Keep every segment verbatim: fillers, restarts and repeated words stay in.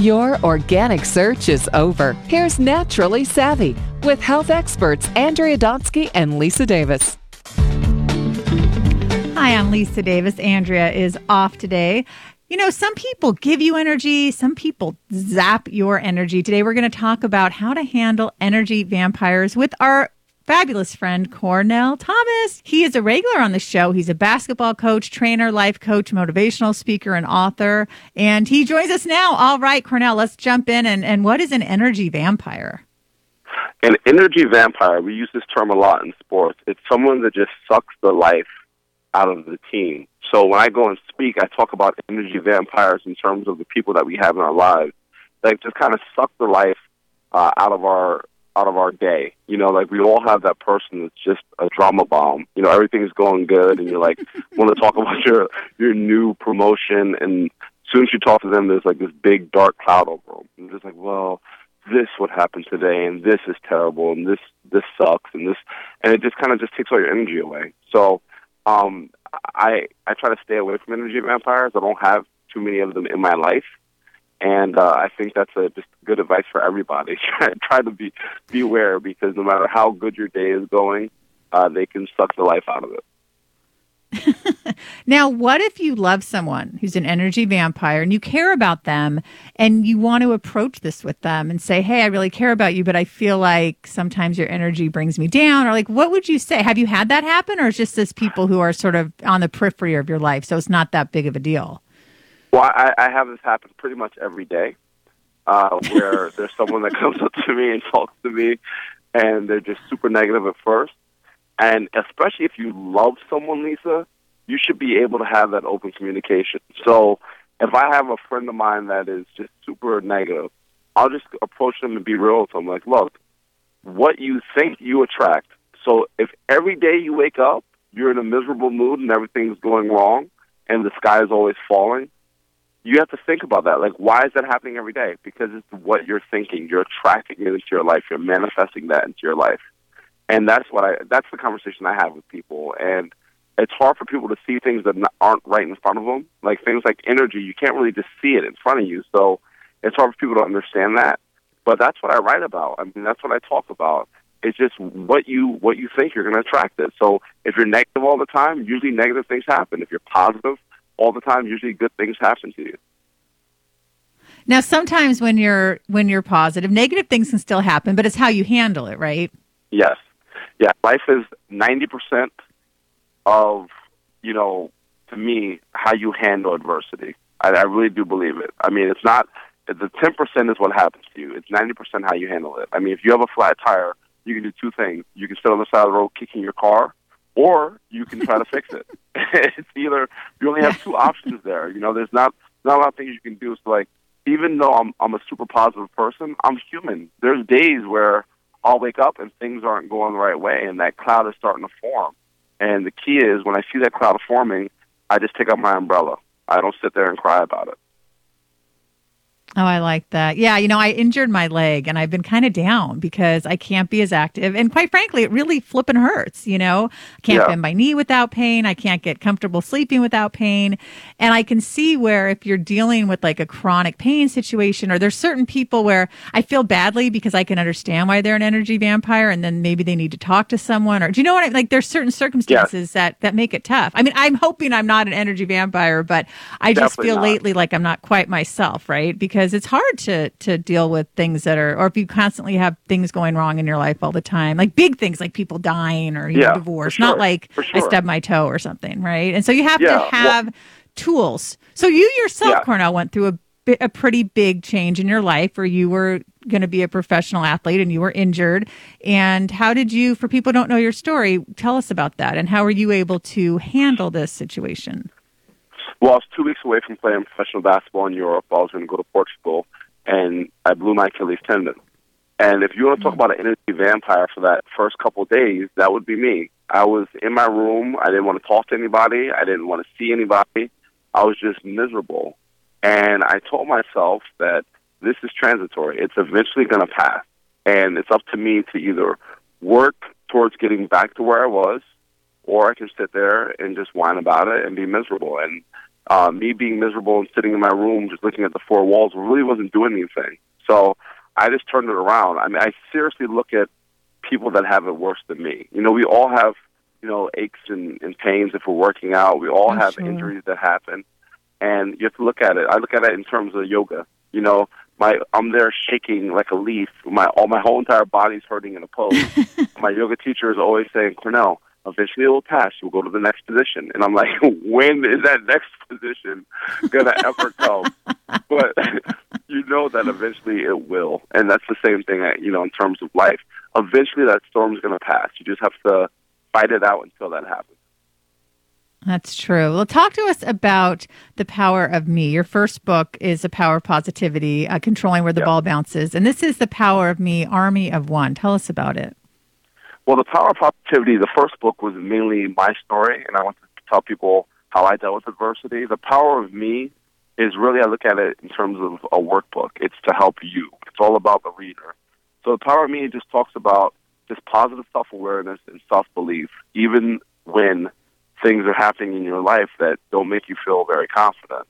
Your organic search is over. Here's Naturally Savvy with health experts Andrea Donsky and Lisa Davis. Hi, I'm Lisa Davis. Andrea is off today. You know, some people give you energy, some people zap your energy. Today we're going to talk about how to handle energy vampires with our fabulous friend, Cornell Thomas. He is a regular on the show. He's a basketball coach, trainer, life coach, motivational speaker, and author. And he joins us now. All right, Cornell, let's jump in. And, and what is an energy vampire? An energy vampire, we use this term a lot in sports. It's someone that just sucks the life out of the team. So when I go and speak, I talk about energy vampires in terms of the people that we have in our lives that just kind of suck the life uh, out of our out of our day. You know, like we all have that person that's just a drama bomb. You know, everything's going good, and you're like, want to talk about your your new promotion, and as soon as you talk to them, there's like this big dark cloud over them. And just like, well, this would happen today, and this is terrible, and this this sucks, and this, and it just kind of just takes all your energy away. So, um, I I try to stay away from energy vampires. I don't have too many of them in my life. And uh, I think that's a, just good advice for everybody. try, try to be beware, because no matter how good your day is going, uh, they can suck the life out of it. Now, what if you love someone who's an energy vampire and you care about them and you want to approach this with them and say, hey, I really care about you, but I feel like sometimes your energy brings me down? Or like, what would you say? Have you had that happen? Or is just this people who are sort of on the periphery of your life, so it's not that big of a deal? Well, I, I have this happen pretty much every day, uh, where there's someone that comes up to me and talks to me, and they're just super negative at first. And especially if you love someone, Lisa, you should be able to have that open communication. So if I have a friend of mine that is just super negative, I'll just approach them and be real with them. Like, look, what you think you attract. So if every day you wake up, you're in a miserable mood and everything's going wrong and the sky is always falling, you have to think about that. Like, why is that happening every day? Because it's what you're thinking. You're attracting it into your life. You're manifesting that into your life. And that's what I, that's the conversation I have with people. And it's hard for people to see things that aren't right in front of them. Like things like energy, you can't really just see it in front of you. So it's hard for people to understand that. But that's what I write about. I mean, that's what I talk about. It's just what you what you think, you're going to attract it. So if you're negative all the time, usually negative things happen. If you're positive all the time, usually good things happen to you. Now, sometimes when you're when you're positive, negative things can still happen, but it's how you handle it, right? Yes. Yeah, life is ninety percent of, you know, to me, how you handle adversity. I, I really do believe it. I mean, it's not, the ten percent is what happens to you. It's ninety percent how you handle it. I mean, if you have a flat tire, you can do two things. You can sit on the side of the road kicking your car, or you can try to fix it. It's either, you only have two options there. You know, there's not, not a lot of things you can do. So, like, even though I'm, I'm a super positive person, I'm human. There's days where I'll wake up and things aren't going the right way, and that cloud is starting to form. And the key is, when I see that cloud forming, I just take out my umbrella. I don't sit there and cry about it. Oh, I like that. Yeah, you know, I injured my leg and I've been kind of down because I can't be as active. And quite frankly, it really flipping hurts, you know. I can't Yeah. bend my knee without pain. I can't get comfortable sleeping without pain. And I can see where if you're dealing with like a chronic pain situation, or there's certain people where I feel badly because I can understand why they're an energy vampire, and then maybe they need to talk to someone, or do you know what I mean? Like there's certain circumstances Yeah. that, that make it tough. I mean, I'm hoping I'm not an energy vampire, but I just Definitely feel not. lately like I'm not quite myself, right? Because it's hard to to deal with things that are, or if you constantly have things going wrong in your life all the time, like big things like people dying or you Yeah, know, for divorce, sure, not like for I sure. stubbed my toe or something, right? And so you have Yeah, to well- have tools. So you yourself, Yeah. Cornell, went through a, bi- a pretty big change in your life where you were going to be a professional athlete and you were injured. And how did you, for people who don't know your story, tell us about that, and how were you able to handle this situation? Well, I was two weeks away from playing professional basketball in Europe. I was going to go to Portugal, and I blew my Achilles tendon. And if you want to talk about an energy vampire for that first couple of days, that would be me. I was in my room. I didn't want to talk to anybody. I didn't want to see anybody. I was just miserable. And I told myself that this is transitory. It's eventually going to pass. And it's up to me to either work towards getting back to where I was, or I can sit there and just whine about it and be miserable. And Uh, me being miserable and sitting in my room just looking at the four walls really wasn't doing anything. So I just turned it around. I mean, I seriously look at people that have it worse than me. You know, we all have, you know, aches and, and pains if we're working out. We all Oh, have sure. injuries that happen. And you have to look at it. I look at it in terms of yoga. You know, my I'm there shaking like a leaf. My all my whole entire body's hurting in a pose. My yoga teacher is always saying, Cornell, eventually it will pass. You'll go to the next position. And I'm like, when is that next position going to ever come? But you know that eventually it will. And that's the same thing, you know, in terms of life. Eventually that storm's going to pass. You just have to fight it out until that happens. That's true. Well, talk to us about The Power of Me. Your first book is The Power of Positivity, uh, Controlling Where the Yeah. Ball Bounces. And this is The Power of Me, Army of One. Tell us about it. Well, The Power of Positivity, the first book was mainly my story, and I want to tell people how I dealt with adversity. The Power of Me is really, I look at it in terms of a workbook. It's to help you. It's all about the reader. So The Power of Me just talks about just positive self-awareness and self-belief, even when things are happening in your life that don't make you feel very confident.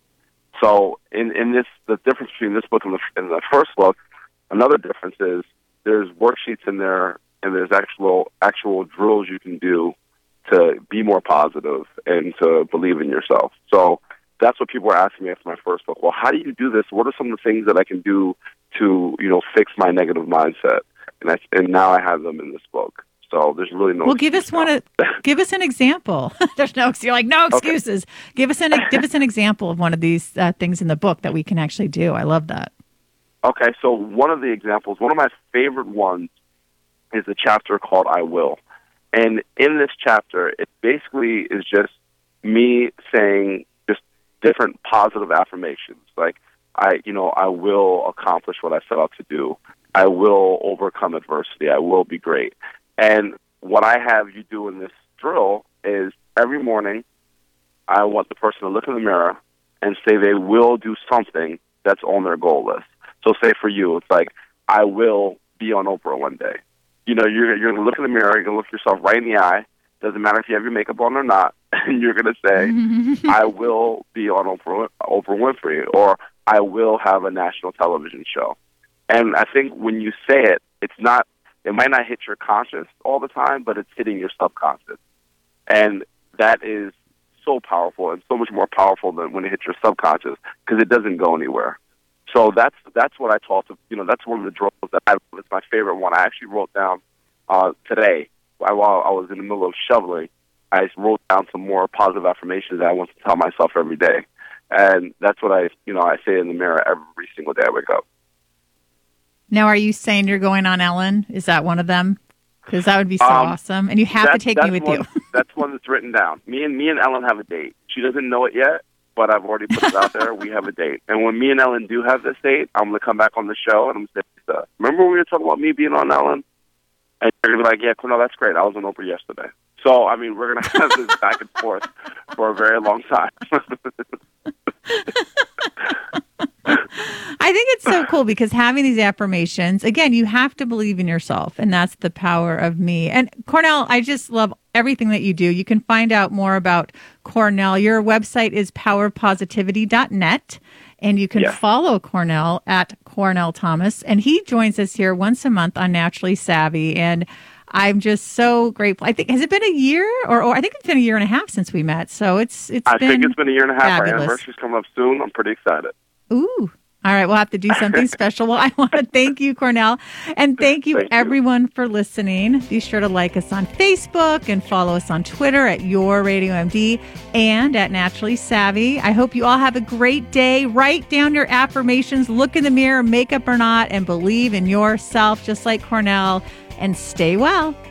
So in, in this, the difference between this book and the, and the first book, another difference is there's worksheets in there and there's actual actual drills you can do to be more positive and to believe in yourself. So that's what people were asking me after my first book. Well, how do you do this? What are some of the things that I can do to, you know, fix my negative mindset? And I, and now I have them in this book. So there's really no. Well, give us one. Of, give us an example. There's no. You're like no excuses. Okay. Give us an. Give us an example of one of these uh, things in the book that we can actually do. I love that. Okay, so one of the examples, one of my favorite ones, is a chapter called "I Will," and in this chapter, it basically is just me saying just different positive affirmations, like I, you know, I will accomplish what I set out to do. I will overcome adversity. I will be great. And what I have you do in this drill is every morning I want the person to look in the mirror and say they will do something that's on their goal list. So say for you, it's like, I will be on Oprah one day. You know, you're, you're going to look in the mirror, you're going to look yourself right in the eye. Doesn't matter if you have your makeup on or not. And you're going to say, I will be on Oprah, Oprah Winfrey, or I will have a national television show. And I think when you say it, it's not, it might not hit your conscious all the time, but it's hitting your subconscious. And that is so powerful and so much more powerful than when it hits your subconscious because it doesn't go anywhere. So that's that's what I taught to, you know, that's one of the drills that I, it's my favorite one. I actually wrote down uh, today while I was in the middle of shoveling. I wrote down some more positive affirmations that I want to tell myself every day. And that's what I, you know, I say in the mirror every single day I wake up. Now, are you saying you're going on Ellen? Is that one of them? Because that would be so um, awesome. And you have to take me with one, you. That's one that's written down. Me and me and Ellen have a date. She doesn't know it yet, but I've already put it out there. We have a date. And when me and Ellen do have this date, I'm going to come back on the show and I'm going to say, remember when we were talking about me being on Ellen? And you're going to be like, yeah, Cornell, that's great. I was on Oprah yesterday. So, I mean, we're going to have this back and forth for a very long time. I think it's so cool because having these affirmations, again, you have to believe in yourself, and that's the power of me. And Cornell, I just love everything that you do. You can find out more about Cornell. Your website is power positivity dot net, and you can yeah. follow Cornell at Cornell Thomas. And he joins us here once a month on Naturally Savvy, and I'm just so grateful. I think, has it been a year? Or, or I think it's been a year and a half since we met. So it's it's I been think it's been a year and a half. fabulous. Our anniversary's coming up soon. I'm pretty excited. Ooh. All right, we'll have to do something special. Well, I want to thank you, Cornell, and thank you, thank everyone, you. for listening. Be sure to like us on Facebook and follow us on Twitter at Your Radio M D and at Naturally Savvy. I hope you all have a great day. Write down your affirmations, look in the mirror, makeup or not, and believe in yourself, just like Cornell, and stay well.